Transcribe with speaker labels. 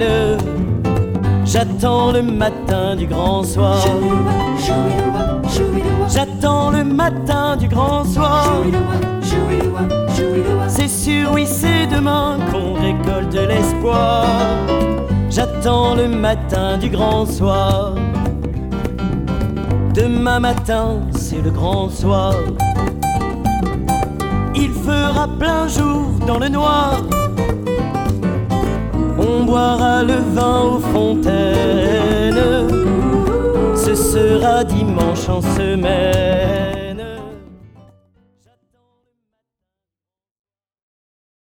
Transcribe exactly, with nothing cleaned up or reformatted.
Speaker 1: J'attends le matin du grand soir. J'attends le matin du grand soir. C'est sûr, oui, c'est demain qu'on récolte l'espoir. J'attends le matin du grand soir. Demain matin, c'est le grand soir. Il fera plein jour dans le noir. On boira le vin aux fontaines. Ce sera dimanche en semaine.